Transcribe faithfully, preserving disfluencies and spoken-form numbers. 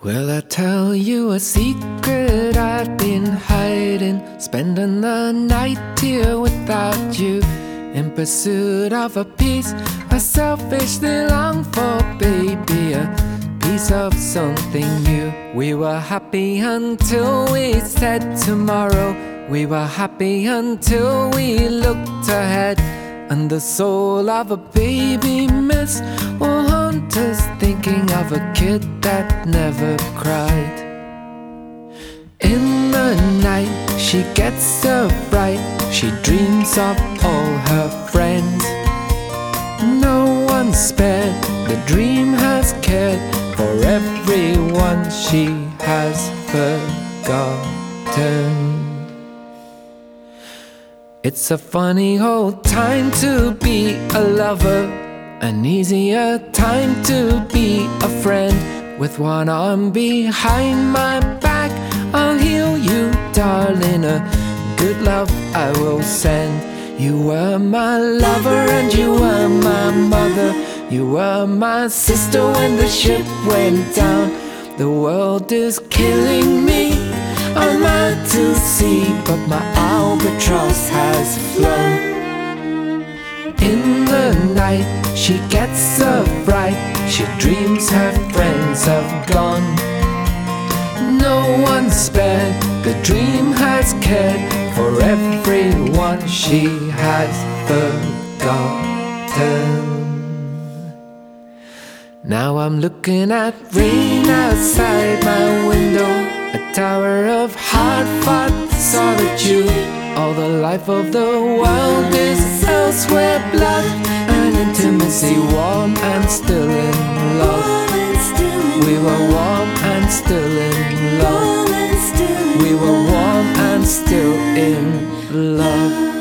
Will I tell you a secret I've been hiding? Spending the night here without you, in pursuit of a piece I selfishly long for, baby, a piece of something new. We were happy until we said tomorrow. We were happy until we looked ahead, and the soul of a baby mist will haunt us, thinking of a kid that never cried. In the night she gets so bright, she dreams of all her friends. No one spared, the dream has cared for everyone she has forgotten. It's a funny old time to be a lover, an easier time to be a friend. With one arm behind my back, I'll heal you, darling, a good love I will send. You were my lover and you were my mother. You were my sister when the ship went down. The world is killing me, I'm out to sea, but my albatross has flown. In the night she gets so bright, she dreams her friends have gone. No one spared, the dream has cared for everyone she has forgotten. Now I'm looking at rain outside my window, a tower of hard-fought solitude. All the life of the world is elsewhere, blood and intimacy, warm and still in love. We were warm and still in love. We were warm and still in love.